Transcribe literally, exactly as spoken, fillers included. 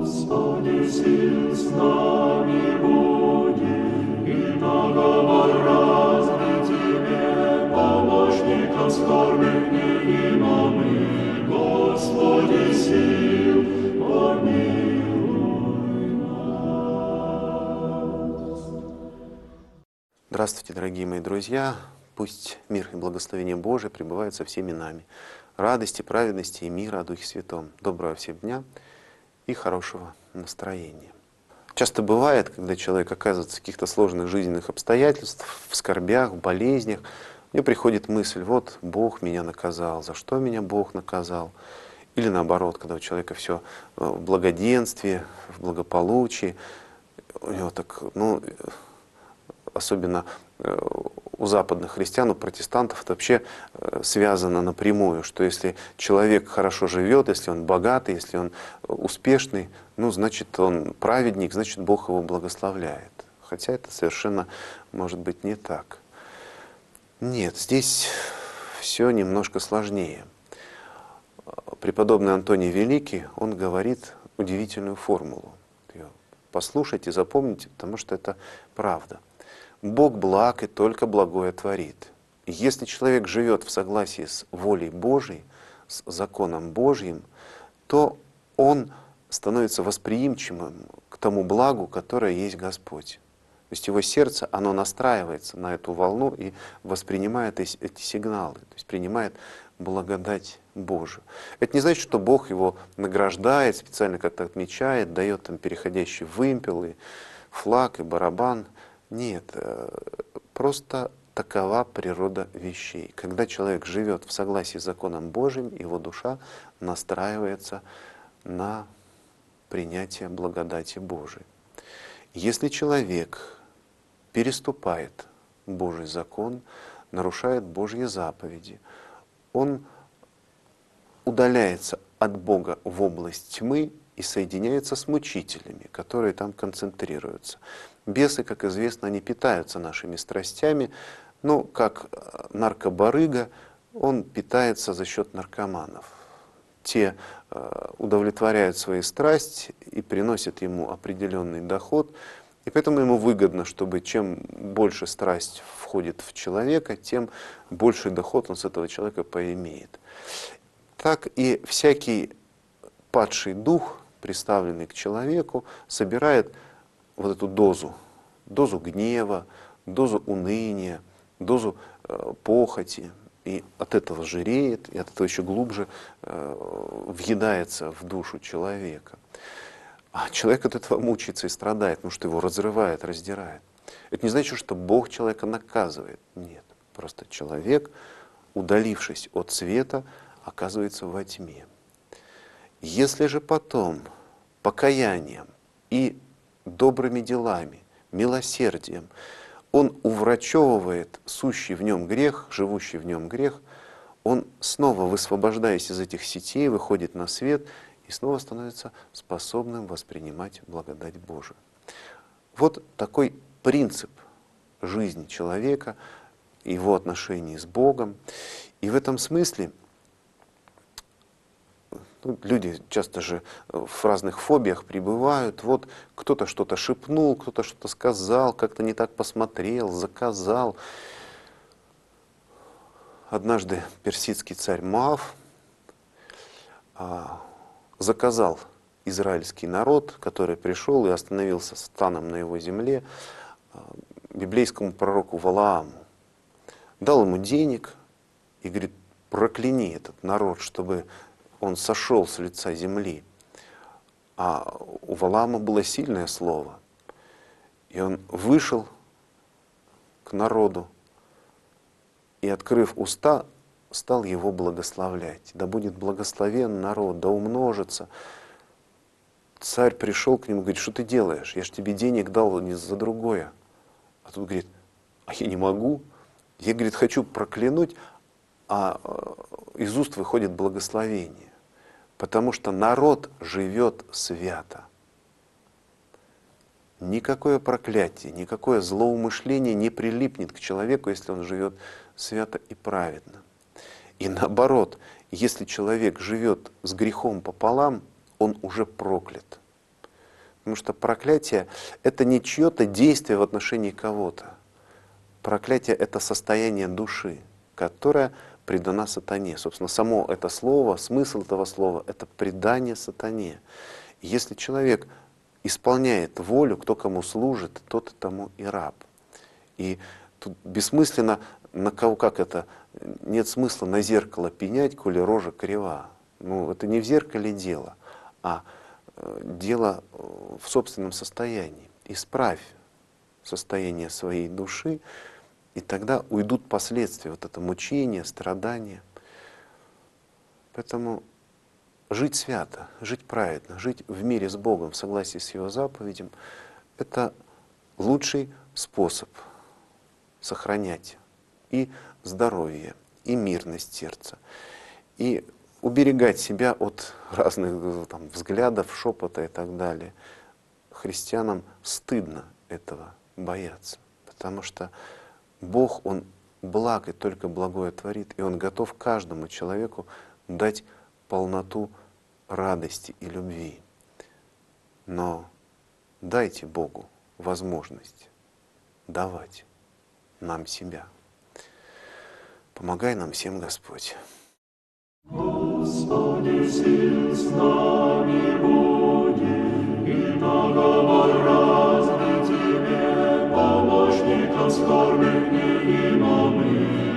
Господи, сил с нами буди, и договор разный Тебе, помощником скорбных невима мы, Господи, сил, помилуй нас. Здравствуйте, дорогие мои друзья! Пусть мир и благословение Божие пребывают со всеми нами. Радости, праведности и мира о Духе Святом. Доброго всем дня и хорошего настроения. Часто бывает, когда человек оказывается в каких-то сложных жизненных обстоятельствах, в скорбях, в болезнях, мне приходит мысль: вот Бог меня наказал, за что меня Бог наказал? Или наоборот, когда у человека все в благоденствии, в благополучии, у него так, ну, особенно у западных христиан, у протестантов это вообще связано напрямую, что если человек хорошо живет, если он богатый, если он успешный, ну, значит, он праведник, значит, Бог его благословляет. Хотя это совершенно может быть не так. Нет, здесь все немножко сложнее. Преподобный Антоний Великий, он говорит удивительную формулу. Послушайте, запомните, потому что это правда. Бог благ и только благое творит. И если человек живет в согласии с волей Божией, с законом Божьим, то он становится восприимчивым к тому благу, которое есть Господь. То есть его сердце, оно настраивается на эту волну и воспринимает эти сигналы, то есть принимает благодать Божию. Это не значит, что Бог его награждает, специально как-то отмечает, дает там переходящий вымпел, и флаг, и барабан. Нет, просто такова природа вещей. Когда человек живет в согласии с законом Божьим, его душа настраивается на принятие благодати Божией. Если человек переступает Божий закон, нарушает Божьи заповеди, он удаляется от Бога в область тьмы и соединяется с мучителями, которые там концентрируются. Бесы, как известно, они питаются нашими страстями, но как наркобарыга он питается за счет наркоманов. Те удовлетворяют свои страсти и приносят ему определенный доход, и поэтому ему выгодно, чтобы чем больше страсть входит в человека, тем больший доход он с этого человека поимеет. Так и всякий падший дух, приставленный к человеку, собирает вот эту дозу, дозу гнева, дозу уныния, дозу э, похоти, и от этого жиреет, и от этого еще глубже э, въедается в душу человека. А человек от этого мучается и страдает, потому что его разрывает, раздирает. Это не значит, что Бог человека наказывает. Нет, просто человек, удалившись от света, оказывается во тьме. Если же потом покаянием и добрыми делами, милосердием он уврачевывает сущий в нем грех, живущий в нем грех, он снова, высвобождаясь из этих сетей, выходит на свет и снова становится способным воспринимать благодать Божию. Вот такой принцип жизни человека, его отношений с Богом. И в этом смысле ну, люди часто же в разных фобиях пребывают. Вот кто-то что-то шепнул, кто-то что-то сказал, как-то не так посмотрел, заказал. Однажды персидский царь Муав а, заказал израильский народ, который пришел и остановился станом на его земле, а, библейскому пророку Валааму. Дал ему денег и говорит: прокляни этот народ, чтобы он сошел с лица земли. А у Валаама было сильное слово. И он вышел к народу и, открыв уста, стал его благословлять. Да будет благословен народ, да умножится. Царь пришел к нему и говорит: что ты делаешь? Я же тебе денег дал не за другое. А тут говорит: а я не могу. Я, говорит, хочу проклянуть, а из уст выходит благословение. Потому что народ живет свято. Никакое проклятие, никакое злоумышление не прилипнет к человеку, если он живет свято и праведно. И наоборот, если человек живет с грехом пополам, он уже проклят. Потому что проклятие — это не чье-то действие в отношении кого-то. Проклятие — это состояние души, которое предана сатане. Собственно, само это слово, смысл этого слова — это предание сатане. И если человек исполняет волю, кто кому служит, тот тому и раб. И тут бессмысленно на кого, как это, нет смысла на зеркало пенять, коли рожа крива. Ну, это не в зеркале дело, а дело в собственном состоянии. Исправь состояние своей души, и тогда уйдут последствия, вот это мучение, страдания. Поэтому жить свято, жить праведно, жить в мире с Богом, в согласии с Его заповедям — это лучший способ сохранять и здоровье, и мирность сердца, и уберегать себя от разных там, взглядов, шепота и так далее. Христианам стыдно этого бояться, потому что Бог, Он благ и только благое творит, и Он готов каждому человеку дать полноту радости и любви. Но дайте Богу возможность давать нам себя. Помогай нам всем, Господь. Господи, сил с нами буди, и договор разный Тебе, помощника скорбных не и мы.